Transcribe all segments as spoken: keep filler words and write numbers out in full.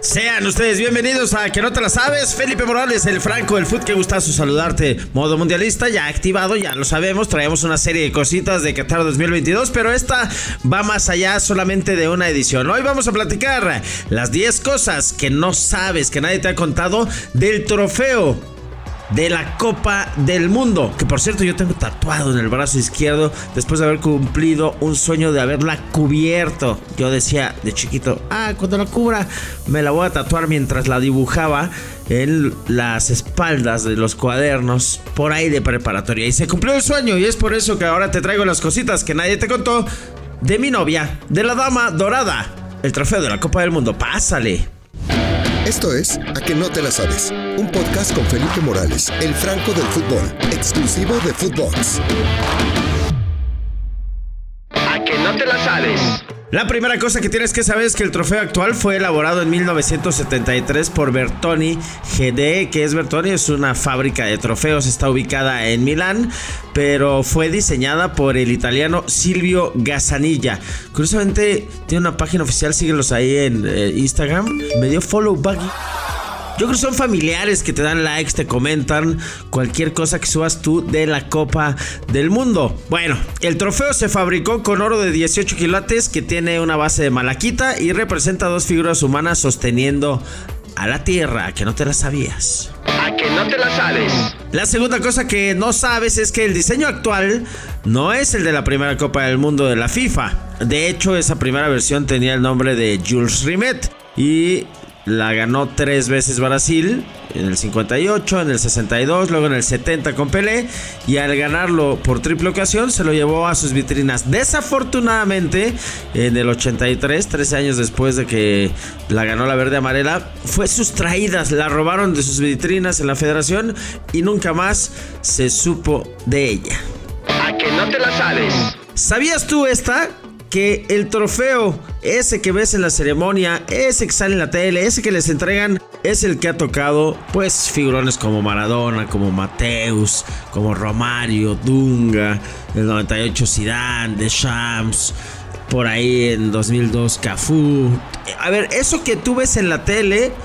Sean ustedes bienvenidos a Que No Te La Sabes. Felipe Morales, el Franco, el Foot, que gustazo saludarte. Modo mundialista ya activado, ya lo sabemos. Traemos una serie de cositas de Qatar dos mil veintidós, pero esta va más allá solamente de una edición. Hoy vamos a platicar las diez cosas que no sabes, que nadie te ha contado del trofeo de la Copa del Mundo, que por cierto yo tengo tatuado en el brazo izquierdo después de haber cumplido un sueño de haberla cubierto. Yo decía de chiquito, ah, cuando la cubra me la voy a tatuar, mientras la dibujaba en las espaldas de los cuadernos por ahí de preparatoria, y se cumplió el sueño, y es por eso que ahora te traigo las cositas que nadie te contó de mi novia, de la Dama Dorada, el trofeo de la Copa del Mundo. Pásale. Esto es A Que No Te La Sabes, un podcast con Felipe Morales, el Franco del fútbol, exclusivo de Footbox. A Que No Te La Sabes. La primera cosa que tienes que saber es que el trofeo actual fue elaborado en mil novecientos setenta y tres por Bertoni G D. ¿Qué es Bertoni? Es una fábrica de trofeos, está ubicada en Milán, pero fue diseñada por el italiano Silvio Gazzanilla. Curiosamente tiene una página oficial, síguelos ahí en eh, Instagram. Me dio follow buggy. Yo creo que son familiares que te dan likes, te comentan cualquier cosa que subas tú de la Copa del Mundo. Bueno, el trofeo se fabricó con oro de dieciocho quilates, que tiene una base de malaquita y representa dos figuras humanas sosteniendo a la tierra. Que no te la sabías. A Que No Te La Sabes. La segunda cosa que no sabes es que el diseño actual no es el de la primera Copa del Mundo de la FIFA. De hecho, esa primera versión tenía el nombre de Jules Rimet y la ganó tres veces Brasil, en el cincuenta y ocho, en el sesenta y dos, luego en el setenta con Pelé, y al ganarlo por triple ocasión se lo llevó a sus vitrinas. Desafortunadamente, en el ochenta y tres, trece años después de que la ganó la verde amarela, fue sustraída, la robaron de sus vitrinas en la federación y nunca más se supo de ella. A Que No Te La Sabes. ¿Sabías tú esta? Que el trofeo, ese que ves en la ceremonia, ese que sale en la tele, ese que les entregan, es el que ha tocado pues figurones como Maradona, como Mateus, como Romario, Dunga, en el noventa y ocho Zidane, Deschamps, por ahí en dos mil dos Cafú. A ver, eso que tú ves en la tele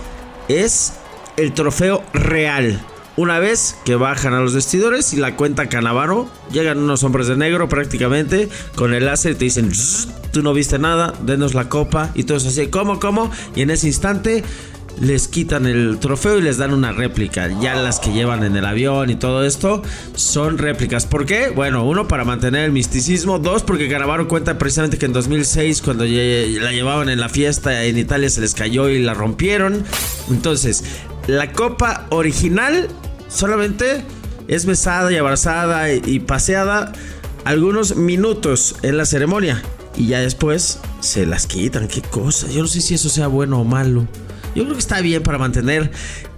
es el trofeo real. Una vez que bajan a los vestidores y la cuenta Canavaro, llegan unos hombres de negro prácticamente con el láser y te dicen, tú no viste nada, denos la copa, y todos así, ¿cómo, cómo? Y en ese instante les quitan el trofeo y les dan una réplica. Ya las que llevan en el avión y todo esto son réplicas. ¿Por qué? Bueno, uno, para mantener el misticismo. Dos, porque Canavaro cuenta precisamente que en dos mil seis, cuando la llevaban en la fiesta en Italia, se les cayó y la rompieron. Entonces, la copa original solamente es besada y abrazada y, y paseada algunos minutos en la ceremonia, y ya después se las quitan. Qué cosa, yo no sé si eso sea bueno o malo. Yo creo que está bien para mantener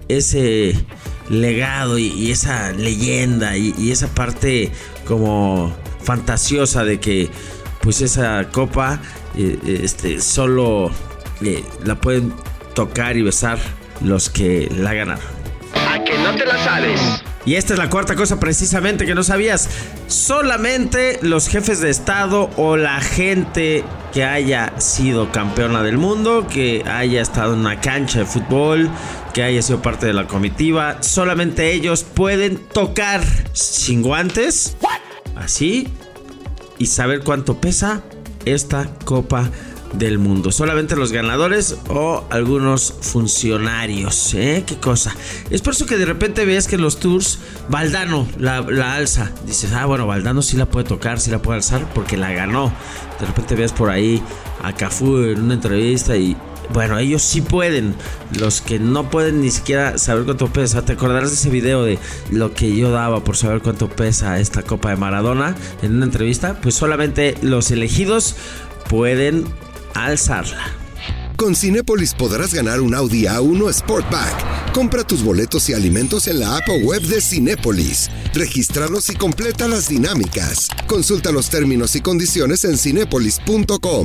ese legado y, y esa leyenda y, y esa parte como fantasiosa de que pues esa copa eh, este, solo eh, la pueden tocar y besar los que la ganaron. A Que No Te La Sabes. Y esta es la cuarta cosa precisamente que no sabías. Solamente los jefes de estado o la gente que haya sido campeona del mundo, que haya estado en una cancha de fútbol, que haya sido parte de la comitiva, solamente ellos pueden tocar sin guantes, así, y saber cuánto pesa esta Copa del Mundo. Solamente los ganadores o algunos funcionarios, ¿eh? Qué cosa. Es por eso que de repente ves que en los tours Valdano la, la alza. Dices, ah, bueno, Valdano sí la puede tocar, sí la puede alzar porque la ganó. De repente ves por ahí a Cafú en una entrevista y bueno, ellos sí pueden. Los que no pueden ni siquiera saber cuánto pesa. ¿Te acordarás de ese video de lo que yo daba por saber cuánto pesa esta copa de Maradona en una entrevista? Pues solamente los elegidos pueden alzarla. Con Cinépolis podrás ganar un Audi A uno Sportback. Compra tus boletos y alimentos en la app o web de Cinépolis. Regístralos y completa las dinámicas. Consulta los términos y condiciones en cinépolis punto com.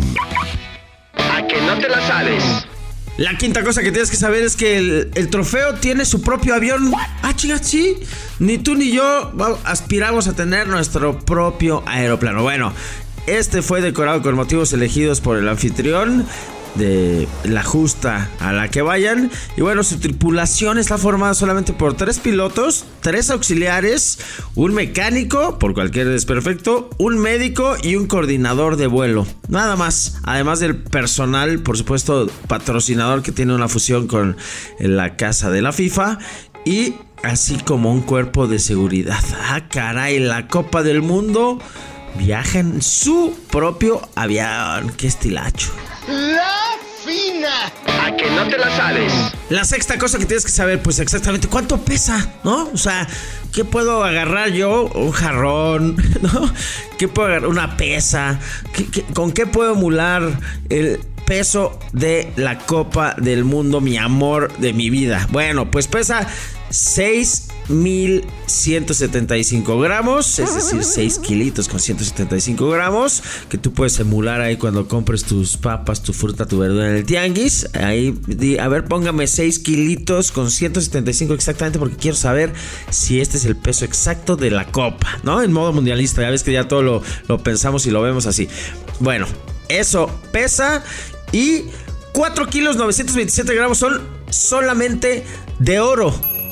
A Que No Te La Sabes. La quinta cosa que tienes que saber es que el, el trofeo tiene su propio avión. Ah, chinga, sí. Ni tú ni yo aspiramos a tener nuestro propio aeroplano. Bueno, este fue decorado con motivos elegidos por el anfitrión de la justa a la que vayan. Y bueno, su tripulación está formada solamente por tres pilotos, tres auxiliares, un mecánico, por cualquier desperfecto, un médico y un coordinador de vuelo. Nada más, además del personal, por supuesto, patrocinador que tiene una fusión con la casa de la FIFA, y así como un cuerpo de seguridad. Ah, caray, la Copa del Mundo viaja en su propio avión. ¡Qué estilacho! ¡La fina! A que no te la sabes. La sexta cosa que tienes que saber, pues exactamente cuánto pesa, ¿no? O sea, ¿qué puedo agarrar yo? Un jarrón, ¿no? ¿Qué puedo agarrar? Una pesa. ¿Qué, qué, ¿Con qué puedo emular el peso de la Copa del Mundo, mi amor de mi vida? Bueno, pues pesa seis mil ciento setenta y cinco gramos, es decir, seis kilitos con ciento setenta y cinco gramos, que tú puedes emular ahí cuando compres tus papas, tu fruta, tu verdura en el tianguis. Ahí, di, a ver, póngame seis kilitos con ciento setenta y cinco exactamente, porque quiero saber si este es el peso exacto de la copa, ¿no? En modo mundialista, ya ves que ya todo lo, lo pensamos y lo vemos así. Bueno, eso pesa, y cuatro kilos novecientos veintisiete gramos son solamente de oro.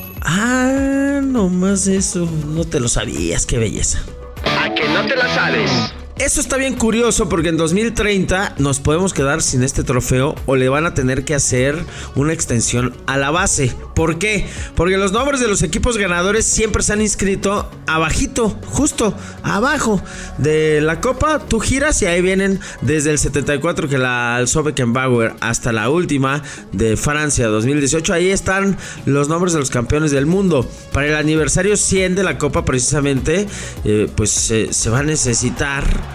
Ah, nomás eso, no te lo sabías, qué belleza. A que no te la sabes. Eso está bien curioso, porque en dos mil treinta nos podemos quedar sin este trofeo, o le van a tener que hacer una extensión a la base. ¿Por qué? Porque los nombres de los equipos ganadores siempre se han inscrito abajito, justo abajo de la copa. Tú giras y ahí vienen desde el setenta y cuatro, que la alzó Beckenbauer, hasta la última de Francia dos mil dieciocho. Ahí están los nombres de los campeones del mundo. Para el aniversario cien de la copa, precisamente, eh, pues eh, se va a necesitar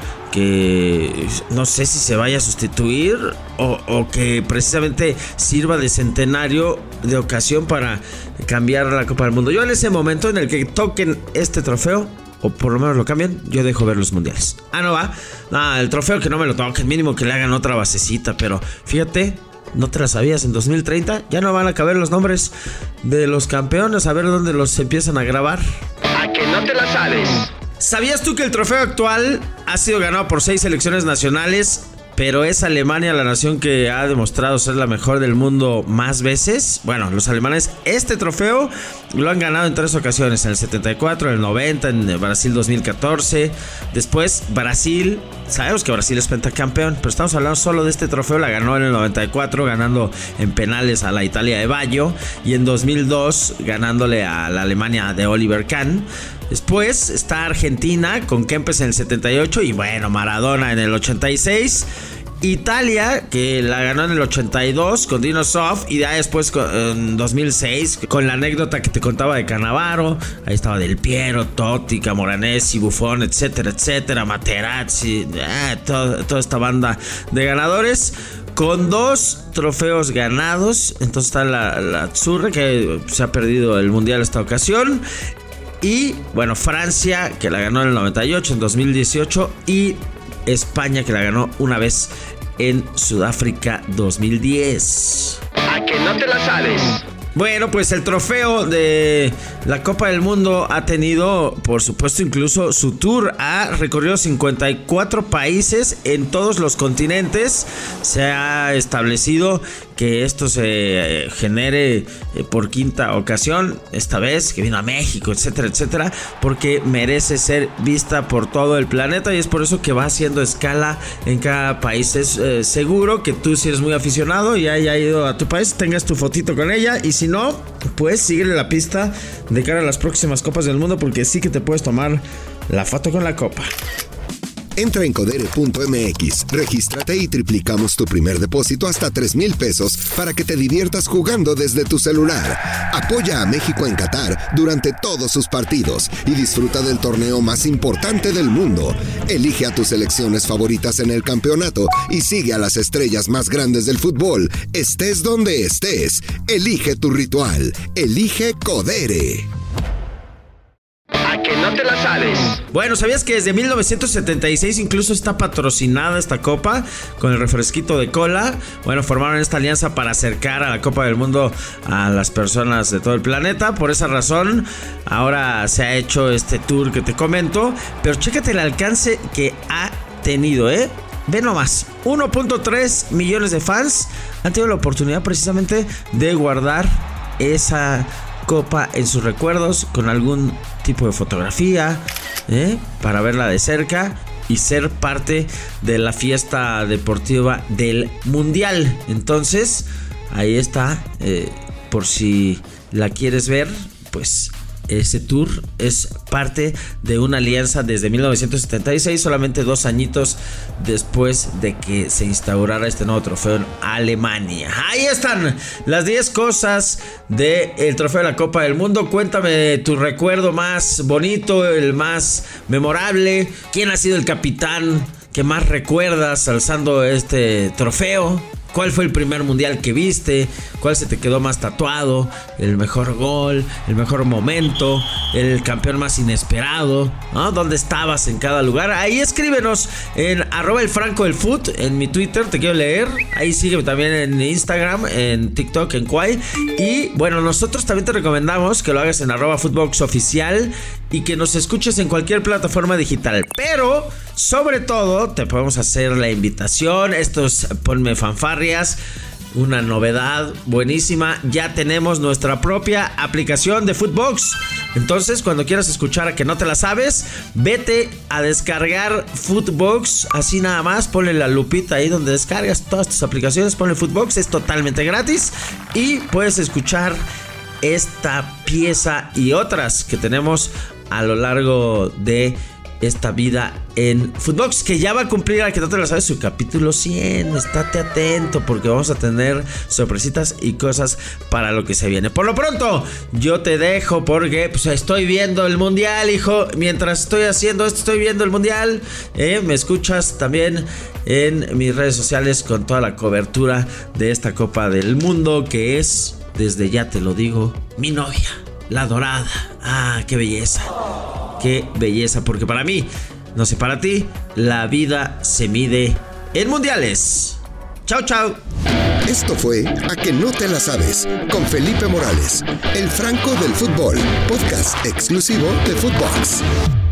que no sé si se vaya a sustituir o, o que precisamente sirva de centenario, de ocasión para cambiar la Copa del Mundo. Yo en ese momento en el que toquen este trofeo, o por lo menos lo cambien, yo dejo ver los mundiales. Ah, no va. No, el trofeo que no me lo toquen, mínimo que le hagan otra basecita. Pero fíjate, no te la sabías, en dos mil treinta ya no van a caber los nombres de los campeones. A ver dónde los empiezan a grabar. A que no te la sabes. ¿Sabías tú que el trofeo actual ha sido ganado por seis selecciones nacionales, pero es Alemania la nación que ha demostrado ser la mejor del mundo más veces? Bueno, los alemanes este trofeo lo han ganado en tres ocasiones, en el setenta y cuatro, en el noventa, en Brasil dos mil catorce. Después Brasil, sabemos que Brasil es pentacampeón, pero estamos hablando solo de este trofeo. La ganó en el noventa y cuatro, ganando en penales a la Italia de Baggio, y en dos mil dos ganándole a la Alemania de Oliver Kahn. Después está Argentina con Kempes en el setenta y ocho, y bueno, Maradona en el ochenta y seis. Italia, que la ganó en el ochenta y dos con Dino Zoff, y ya después en dos mil seis con la anécdota que te contaba de Cannavaro. Ahí estaba Del Piero, Totti, Camoranesi, Buffon, etcétera, etcétera, Materazzi, eh, todo, toda esta banda de ganadores con dos trofeos ganados. Entonces está la, la Azzurra, que se ha perdido el mundial esta ocasión. Y bueno, Francia, que la ganó en el noventa y ocho, en dos mil dieciocho, y España, que la ganó una vez en Sudáfrica dos mil diez. A que no te la sabes. Bueno, pues el trofeo de la Copa del Mundo ha tenido, por supuesto, incluso su tour. Ha recorrido cincuenta y cuatro países en todos los continentes. Se ha establecido que esto se genere por quinta ocasión, esta vez que vino a México, etcétera, etcétera, porque merece ser vista por todo el planeta, y es por eso que va haciendo escala en cada país. Es eh, seguro que tú, si eres muy aficionado y haya ido a tu país, tengas tu fotito con ella, y si no, pues síguele la pista de cara a las próximas Copas del Mundo, porque sí que te puedes tomar la foto con la copa. Entra en codere punto m x, regístrate y triplicamos tu primer depósito hasta tres mil pesos para que te diviertas jugando desde tu celular. Apoya a México en Qatar durante todos sus partidos y disfruta del torneo más importante del mundo. Elige a tus selecciones favoritas en el campeonato y sigue a las estrellas más grandes del fútbol. Estés donde estés, elige tu ritual. Elige Codere. A que no te la sabes. Bueno, ¿sabías que desde mil novecientos setenta y seis incluso está patrocinada esta copa con el refresquito de cola? Bueno, formaron esta alianza para acercar a la Copa del Mundo a las personas de todo el planeta. Por esa razón, ahora se ha hecho este tour que te comento. Pero chécate el alcance que ha tenido, ¿eh? Ve nomás, uno punto tres millones de fans han tenido la oportunidad precisamente de guardar esa copa en sus recuerdos con algún tipo de fotografía, ¿eh? para verla de cerca y ser parte de la fiesta deportiva del Mundial. Entonces, ahí está, eh, por si la quieres ver, pues ese tour es parte de una alianza desde mil novecientos setenta y seis, solamente dos añitos después de que se instaurara este nuevo trofeo en Alemania. Ahí están las diez cosas del trofeo de la Copa del Mundo. Cuéntame tu recuerdo más bonito, el más memorable. ¿Quién ha sido el capitán que más recuerdas alzando este trofeo? ¿Cuál fue el primer mundial que viste? ¿Cuál se te quedó más tatuado? ¿El mejor gol? ¿El mejor momento? ¿El campeón más inesperado? ¿No? ¿Dónde estabas en cada lugar? Ahí escríbenos en arroba el franco del foot, en mi Twitter, te quiero leer. Ahí sígueme también en Instagram, en TikTok, en Kwai. Y bueno, nosotros también te recomendamos que lo hagas en arroba footbox oficial y que nos escuches en cualquier plataforma digital. Pero, sobre todo, te podemos hacer la invitación. Esto es Ponme Fanfarrias, una novedad buenísima. Ya tenemos nuestra propia aplicación de Footbox. Entonces, cuando quieras escuchar a que no te la sabes, vete a descargar Footbox. Así nada más, ponle la lupita ahí donde descargas todas tus aplicaciones. Ponle Footbox, es totalmente gratis. Y puedes escuchar esta pieza y otras que tenemos a lo largo de esta vida en Footbox, que ya va a cumplir, a que no te lo sabes, su capítulo cien. Estate atento porque vamos a tener sorpresitas y cosas para lo que se viene. Por lo pronto, yo te dejo porque pues estoy viendo el mundial, hijo. Mientras estoy haciendo esto, estoy viendo el mundial. eh, Me escuchas también en mis redes sociales con toda la cobertura de esta Copa del Mundo, que es, desde ya te lo digo, mi novia, la dorada. Ah, qué belleza. Qué belleza, porque para mí, no sé para ti, la vida se mide en mundiales. Chao, chao. Esto fue A que no te la sabes, con Felipe Morales, el Franco del fútbol, podcast exclusivo de Footbox.